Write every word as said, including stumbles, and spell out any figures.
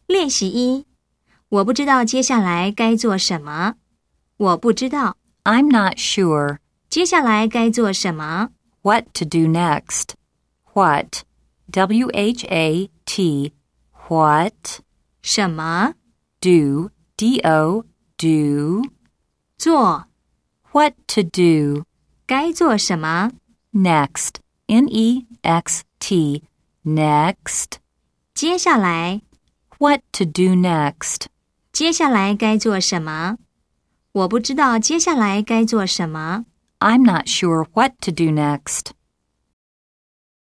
练习一，我不知道接下来该做什么。我不知道。 I'm not sure. 接下来该做什么？ What to do next? What? W H A T. What? 什么？ Do. D O. Do. 做。 What to do? 该做什么？ Next. N E X T. Next. 接下来。 What to do next? 接下来该做什么？我不知道接下来该做什么。 I'm not sure what to do next.